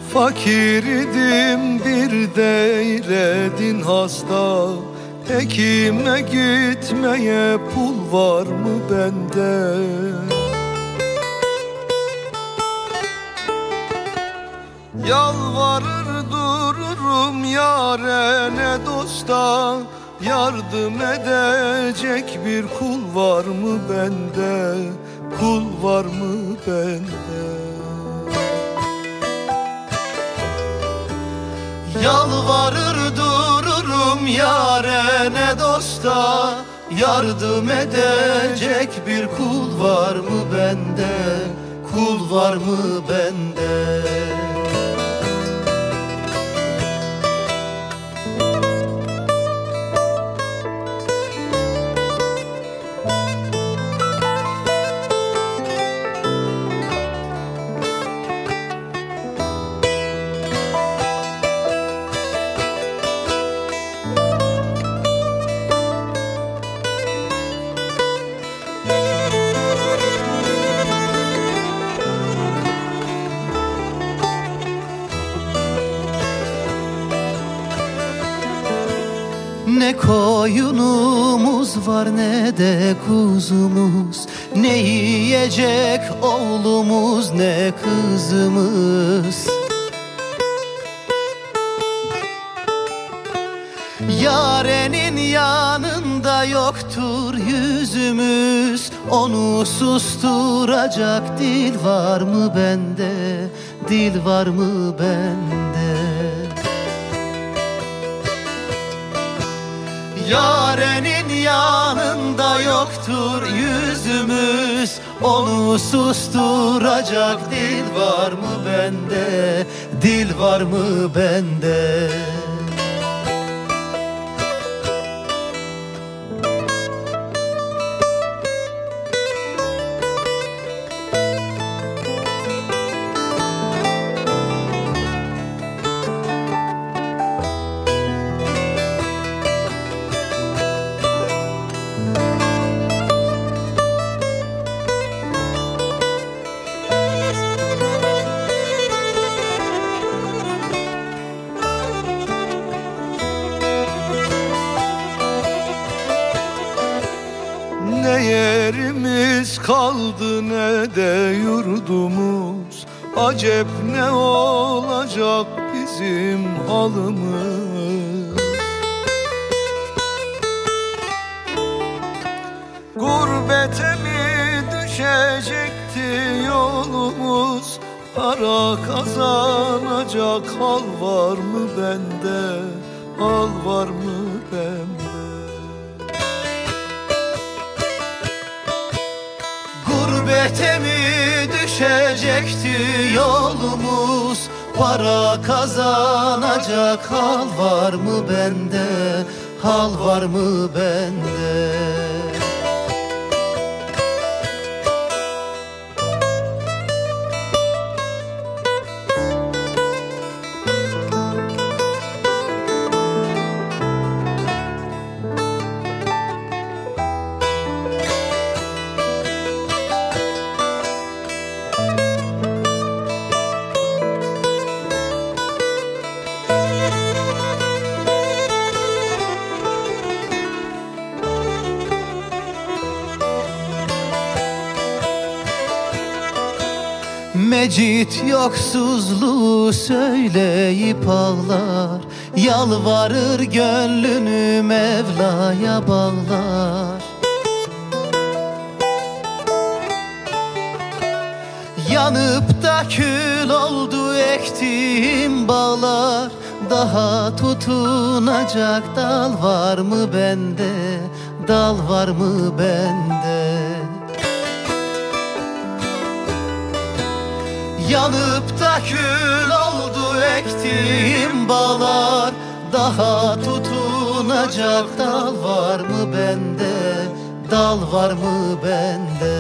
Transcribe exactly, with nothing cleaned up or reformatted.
Fakir idim bir deyledin hasta, hekime gitmeye pul var mı bende? Yalvarır dururum yâre ne dosta, yardım edecek bir kul var mı bende? Kul var mı bende? Yalvarır dururum yâre ne dosta, yardım edecek bir kul var mı bende? Kul var mı bende? Ne koyunumuz var ne de kuzumuz, ne yiyecek oğlumuz ne kızımız. Yarenin yanında yoktur yüzümüz, onu susturacak dil var mı bende? Dil var mı bende? Yarenin yanında yoktur yüzümüz, onu susturacak dil var mı bende? Dil var mı bende? Ne yerimiz kaldı ne de yurdumuz, acep ne olacak bizim halımız? Gurbete mi düşecekti yolumuz, para kazanacak hal var mı bende? Hal var mı bende? Gurbete mi düşecekti yolumuz, para kazanacak hal var mı bende? Hal var mı bende? Mecit yoksuzluğu söyleyip ağlar, yalvarır gönlünü Mevla'ya bağlar. Yanıp da kül oldu ektiğim bağlar, daha tutunacak dal var mı bende? Dal var mı bende? Yanıp da kül oldu ektiğim bağlar, daha tutunacak dal var mı bende? Dal var mı bende?